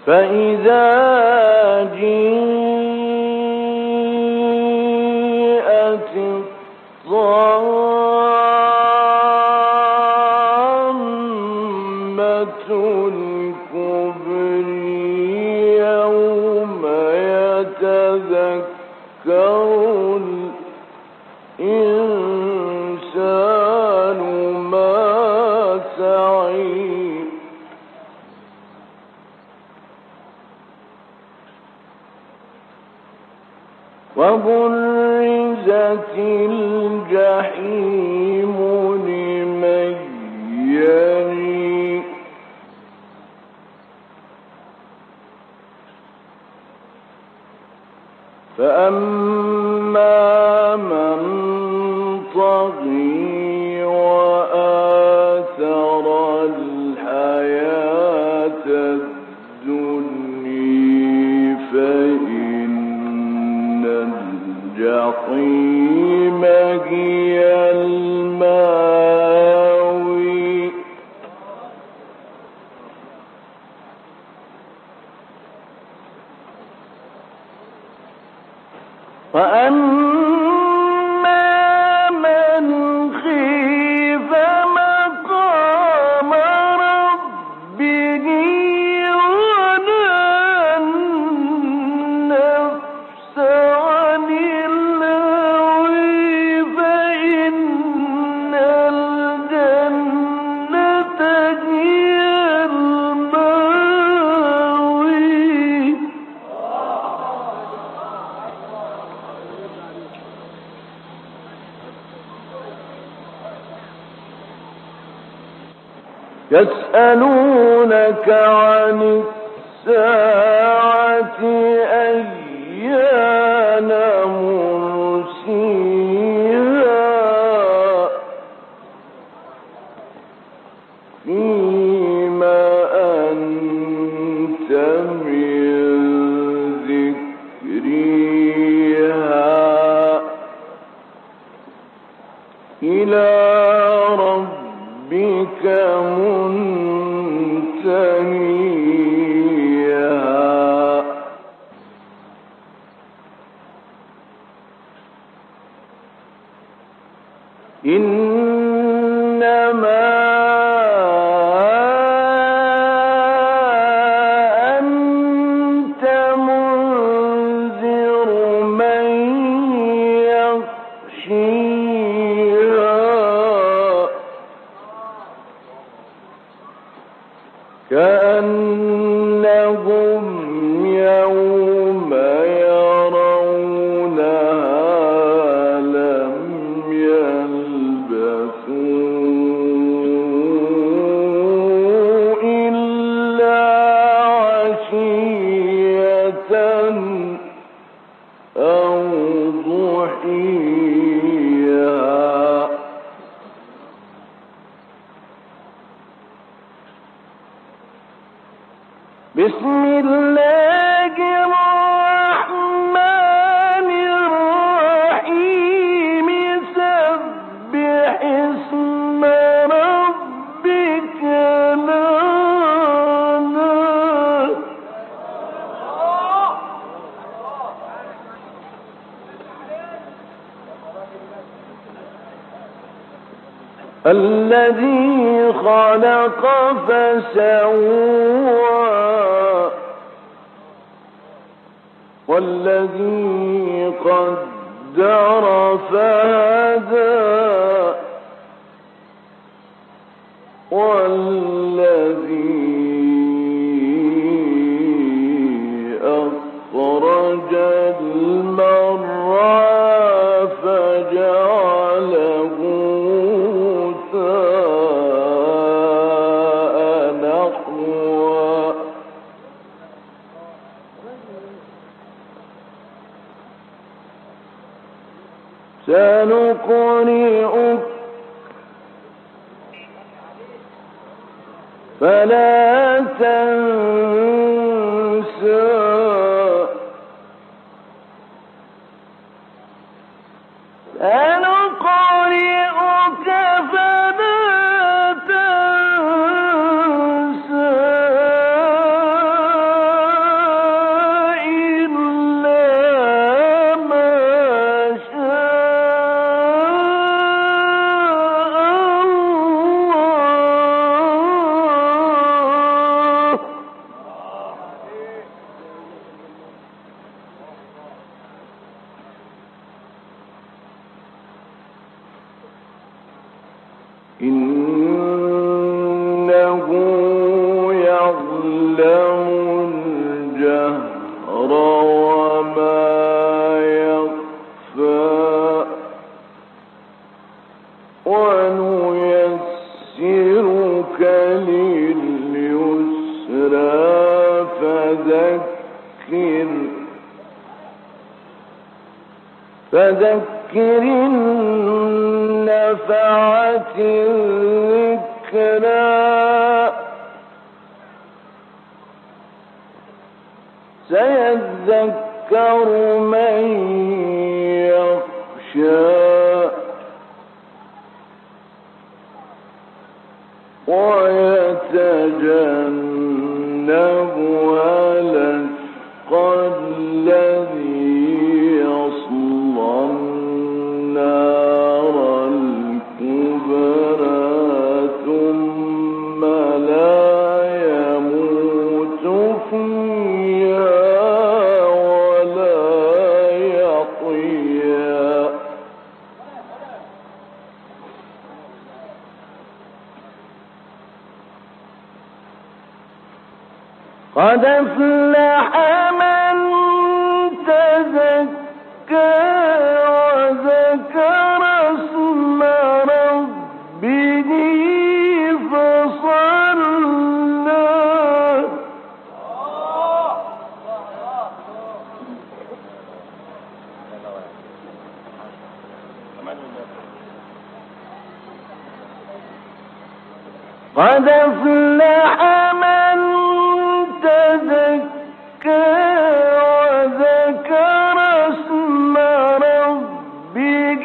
فإذا جاءت الطامة الكبرى يوم يتذكر الإنسان ما سعى وبرزت الجحيم لمن يرى فأما من طغى وآثر الحياة الدنيا فإن الجحيم هي المأوى وأما من خاف مقام ربه ونهى النفس عن الهوى فإن الجنة هي المأوى يسألونك عن الساعة أيان مرسيها فيما أنت من ذكرها إلى ربك منتهيها إنما أنت منذر من يخشيها كأنهم يوم يرونها لم يلبثوا إلا عشية أو ضحيها بسم الله الرحمن الرحيم سبح اسم ربك الأعلى الذي خلق فسوى والذي قدر فهدى والذي أخرج المرعى فجعله غثاء نحوا سنقرئك فلا تنسى سنقرئك فلا تنسى فذكر إن نفعت الذكرى سيذكر من يخشى ويتجنبها الأشقى الذي يصلى النار الكبرى ثم لا يموت فيها ولا يحيا قد أفلح من تزكى وذكر اسم ربه فصلى قد أفلح من تزكى وذكر اسم ربه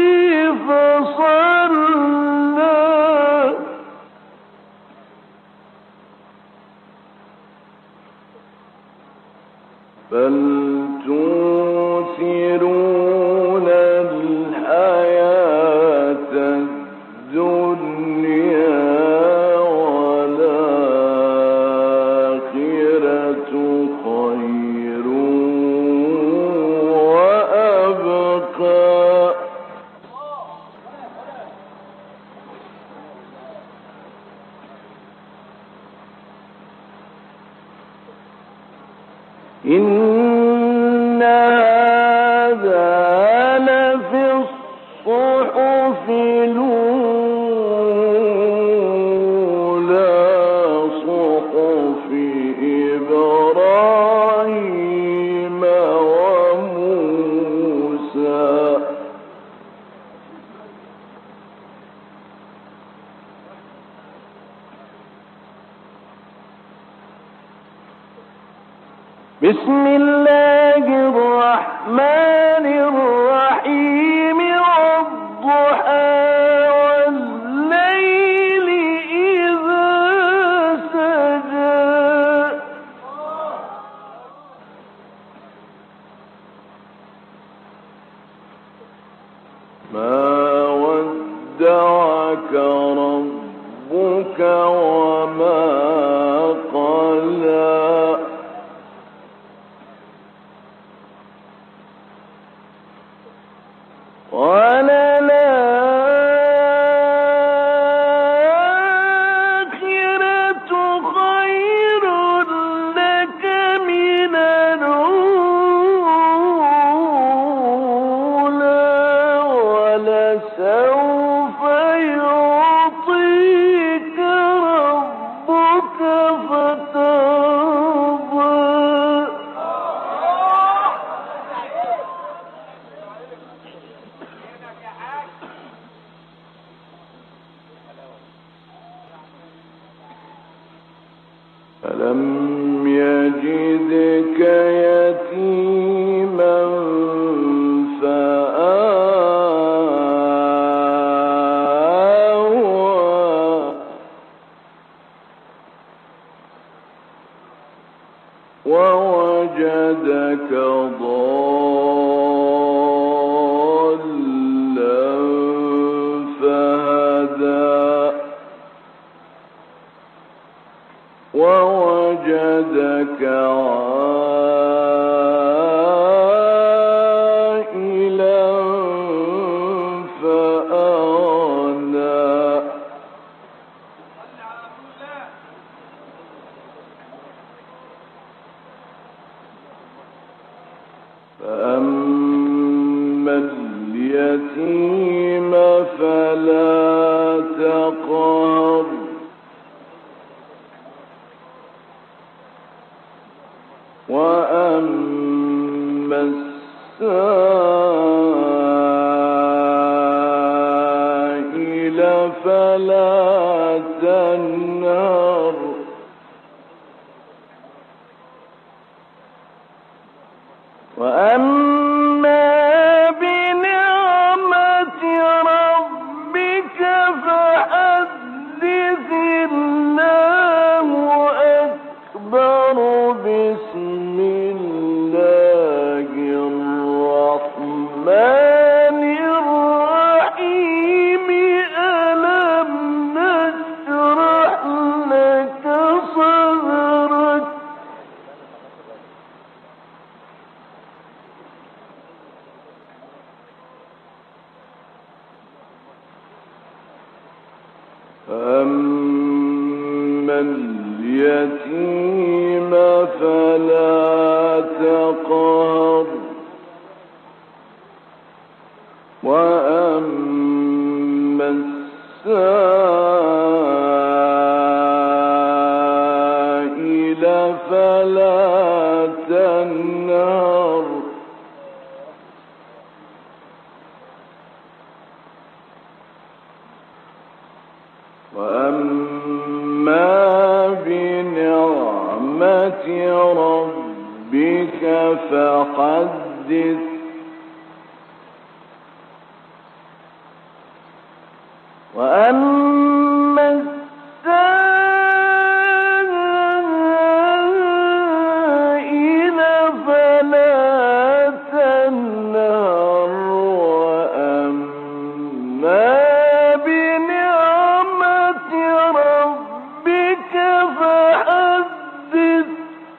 فصلى بل تؤثرون الحياة الدنيا والآخرة خير وأبقى إن هذا لفي الصحف الأولى صحف إبراهيم وموسى بسم الله الرحمن الرحيم والضحى والليل إذا سجى ما ودعك ربك وما قلى وللآخرة خير لك من الأولى ولسوف يعطيك ربك فترضى ألم يجدك يتيما فآوى ووجدك ضالا فهدى ووجدك عائلا فأغنى فأما اليتيم فلا تقهر وأما السائل تنهر وأما بنعمة ربك فحدث الله أكبر بسم الله الرحمن الرحيم ألم نشرح لك صدرك فأما اليتيم فلا تقهر وأما السائل فلا تنهر وأما بنعمة ربك فحدث وأما السائل فلا تنهر وأما بنعمة ربك فحدث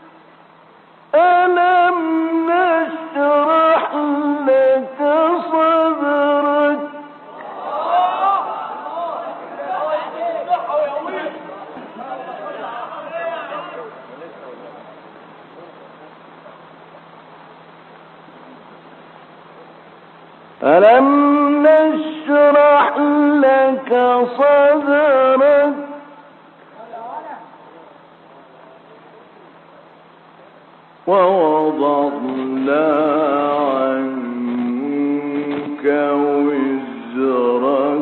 ألم نشرح لك صدرك ألم نشرح لك صدرك ووضعنا عنك وزرك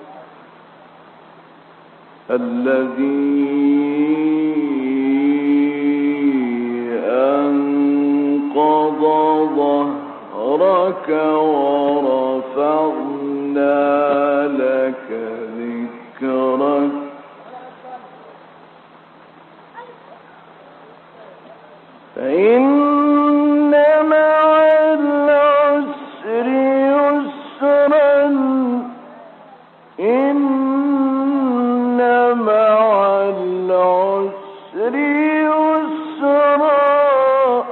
الذي أنقض ظهرك ورفعنا لك ذكرك فإن مع العسر يسرا إن مع العسر يسرا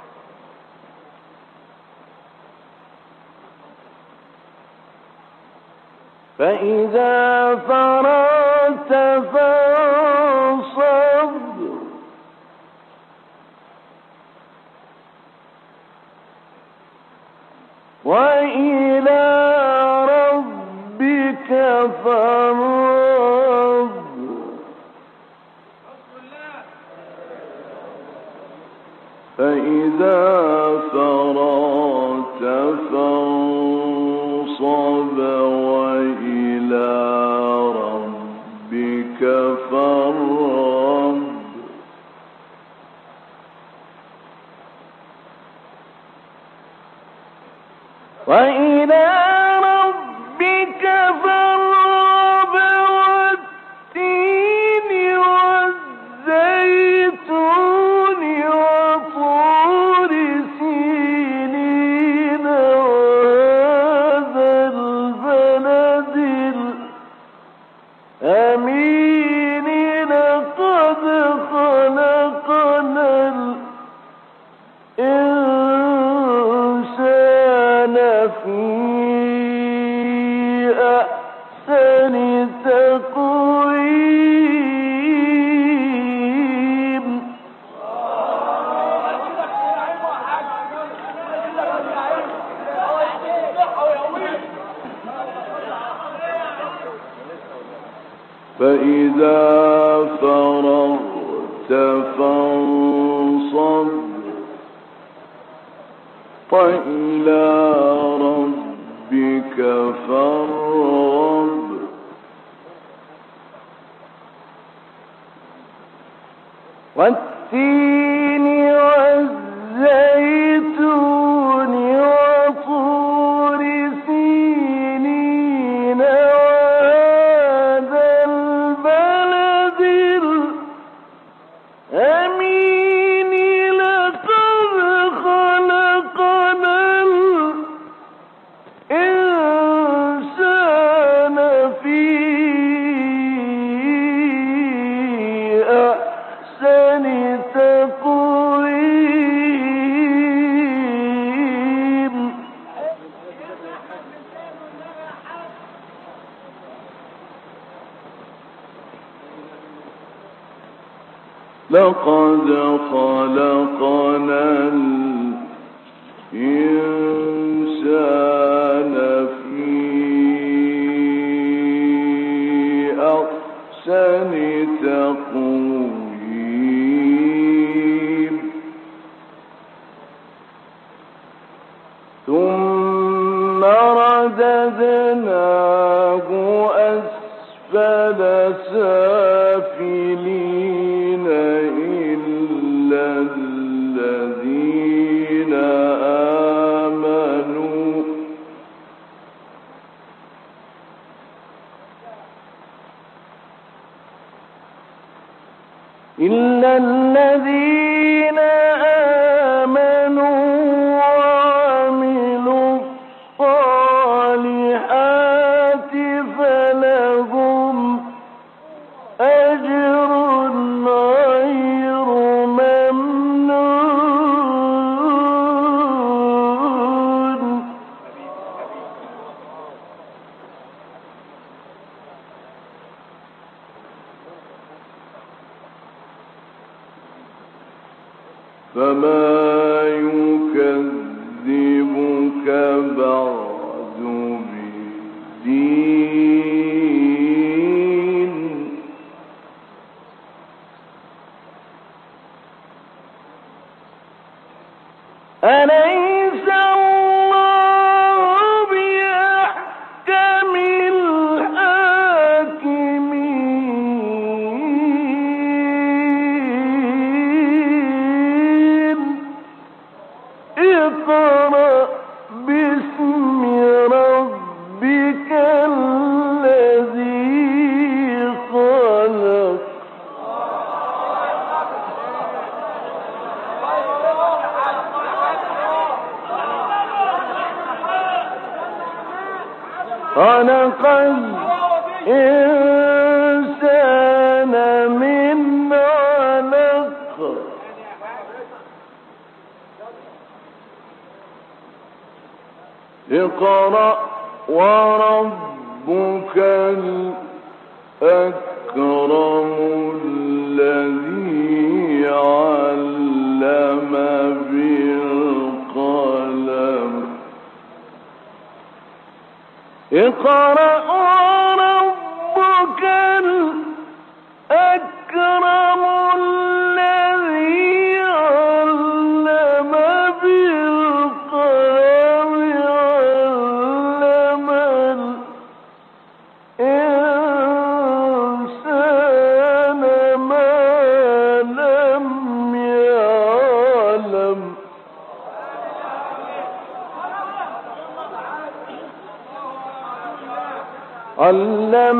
فإذا فرغت فانصب وإلى ربك فارغب فإذا فرغت فانصب وإلى ربك فارغب وإلى ربك فارغب والتين والزيتون وطور سينين وهذا البلد الأمين لقد خلقنا الإنسان في أحسن تقويم فإذا فرغت فانصب وإلى ربك فارغب والتين والزيتون وطور سينين وهذا البلد الأمين لقد خلقنا الإنسان في أحسن تقويم لقد خلقنا الإنسان في أحسن تقويم ثم رددناه أسفل سافلين إلا الذين آمنوا وعملوا الصالحات فلهم أجر غير ممنون فما يكذبك بعد بالدين أليس الله بأحكم الحاكمين اقرأ باسم ربك الذي خلق خلق الإنسان من علق اقرأ وربك الأكرم الذي علم بالقلم اقرأ وربك الأكرم الذي علم بالقلم علم الإنسان ما لم يعلم علم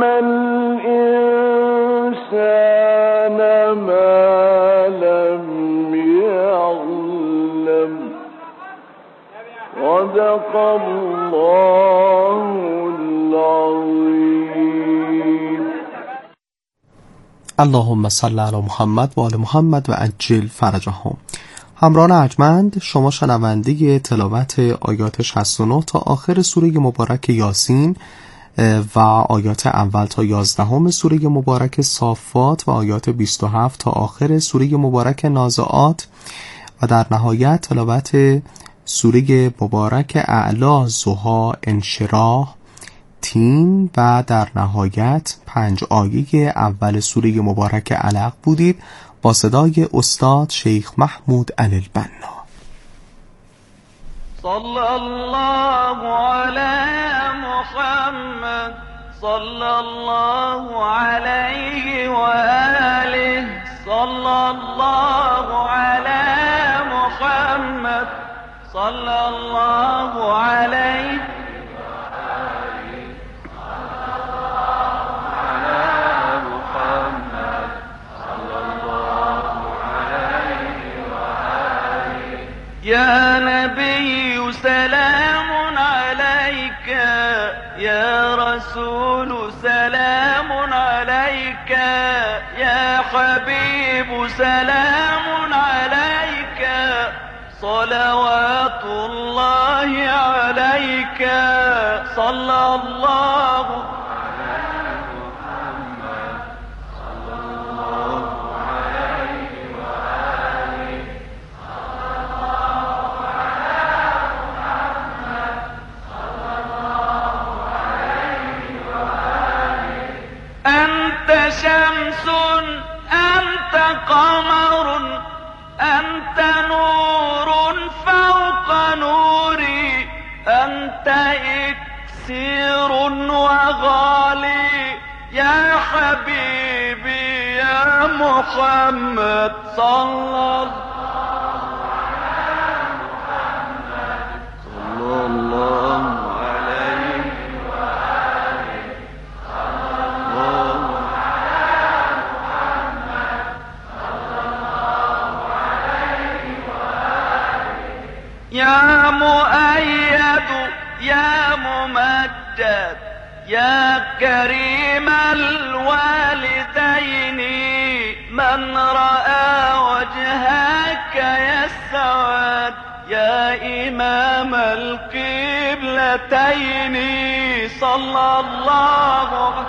الإنسان ما لم يعلم صدق الله العظيم. اللهم صل علی محمد و آل محمد و عجل فرجهم. همراهان ارجمند، شما شنونده تلاوت آیات 69 تا آخر سوره مبارک یاسین و آیات اول تا 11 سوره مبارک صافات و آیات 27 تا آخر سوره مبارک نازعات و در نهایت تلاوت سوره مبارک اعلی، ضحی، انشراح، تین و در نهایت 5 آیه اول سوره مبارک علق بودید با صدای استاد شیخ محمود البنا. صلی الله علی محمد صلی الله علیه و آله صلى الله على محمد صلى الله عليه يا نبي سلام عليك يا رسول سلام عليك يا حبيب سلام عليك صلوات الله عليك صلى الله شمس أنت قمر أنت نور فوق نوري أنت إكسير وغالي يا حبيبي يا محمد صلى الله يا مؤيد يا ممجد يا كريم الوالدين من رأى وجهك يسعد يا إمام القبلتين صلى الله عليه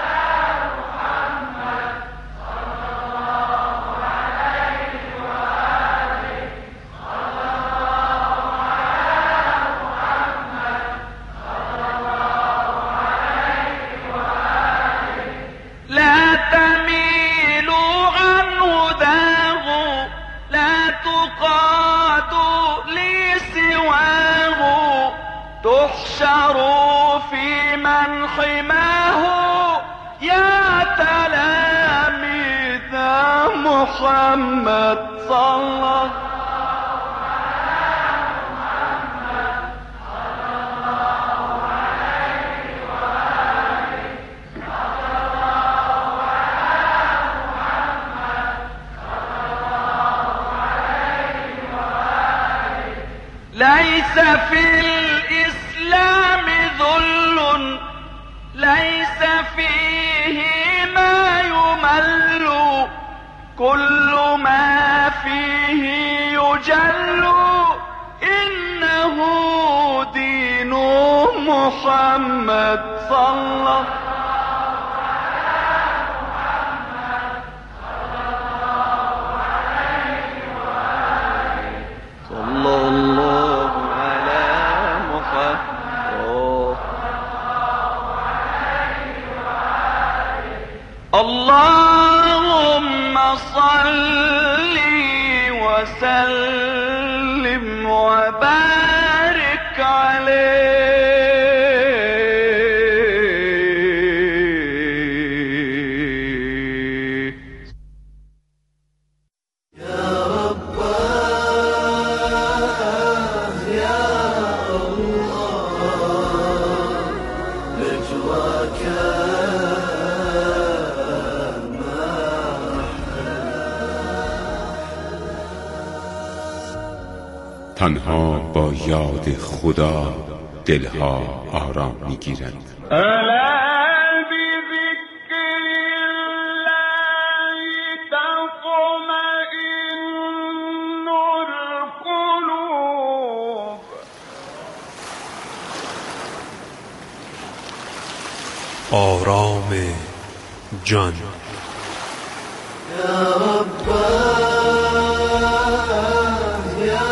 تحشروا في من حماه يا تلاميذ محمد صلى ليس في الإسلام ذل ليس فيه ما يمل كل ما فيه يجل إنه دين محمد صلى اللهم صل وسلم وبارك عليه يا رب يا الله نجواك تنها با یاد خدا دلها آرام میگیرند. ألا بذكر الله تطمئن القلوب آرام جان يا رب يا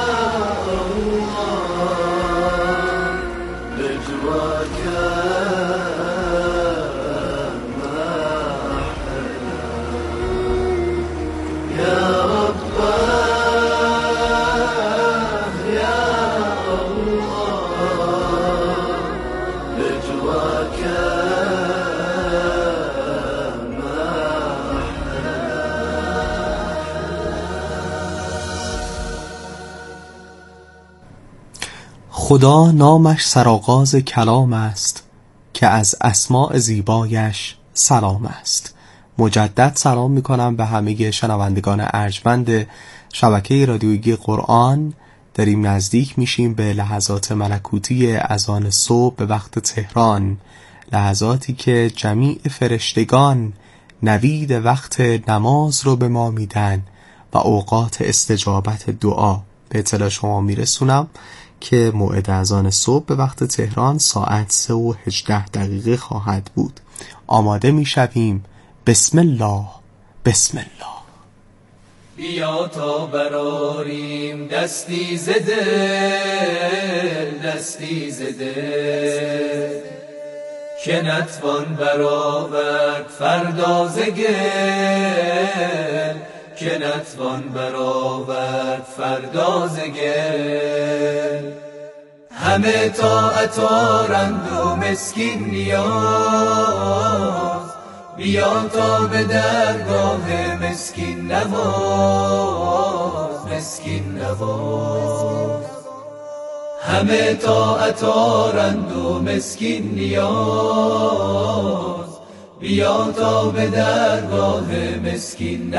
الله نجواك ما أحلى يا رب يا الله نجواك ما أحلى خدا نامش سرآغاز کلام است، که از اسماء زیبایش سلام است. مجدد سلام میکنم به همه شنوندگان ارجمند شبکه رادیویی قرآن. داریم نزدیک میشیم به لحظات ملکوتی اذان صبح به وقت تهران، لحظاتی که جمیع فرشتگان نوید وقت نماز رو به ما میدن و اوقات استجابت دعا به اطلاع شما میرسونم که موعد اذان صبح به وقت تهران ساعت 3:18 خواهد بود. آماده میشویم. بسم الله بسم الله. بیا تا براریم دستی ز دل، دستی ز دل، که نتوان برآورد فردا ز گل، که نتوان برآورد فردا ز گل. همه طاعت آرند و مسکین نیاز، بیا تا به درگاه مسکین نواز، مسکین نواز. همه طاعت آرند و مسکین نیاز، بیا تا به درگاه مسکین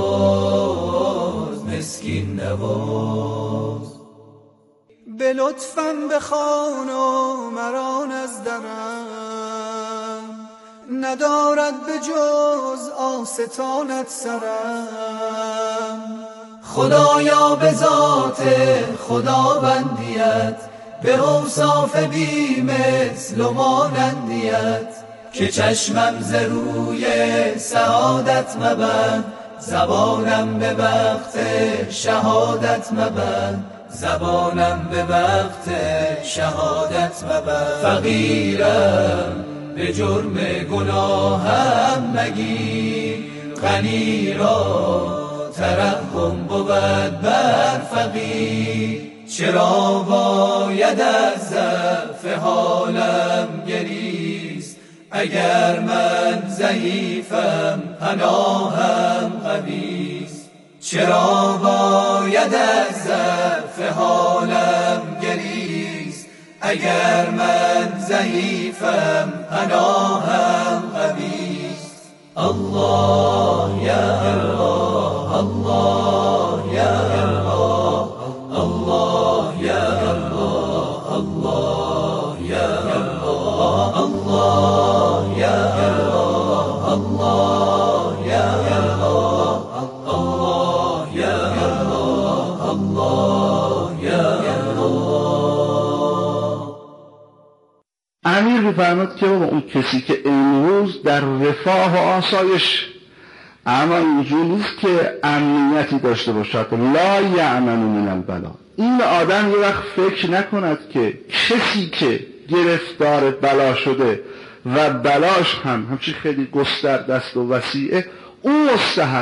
نواز، مسکین نواز. به لطفم بخوان و مران از درم، ندارد به جز آستانت سرم. خدایا به ذات خداوندیت، به اوصاف بی مثل و مانندیت، که چشمم ز روی سعادت مبند، زبانم به وقت شهادت مبند، زبانم به وقت شهادت مبند. فقیرم به جرم گناهم مگیر، غنی را ترحم بود بر فقیر. چرا باید از ضعف حالم گریست، اگر من ضعیفم پناهم قویست. چرا باید از ضعف حالم گریست، اگر من ضعیفم پناهم قویست. الله یا الله، الله یا الله، الله یا الله، الله یا الله، الله یا الله، الله یا الله، الله یا الله، الله یا الله. امیر می‌فرماد که با اون کسی که امروز در رفاه و آسایش، اما اینجور نیست که امنیتی داشته باشد، لا یأمن من البلا. این آدم یه وقت فکر نکند که کسی که گرفتار بلا شده و بلاش هم همچی خیلی گسترده است و وسیعه، اون مستحق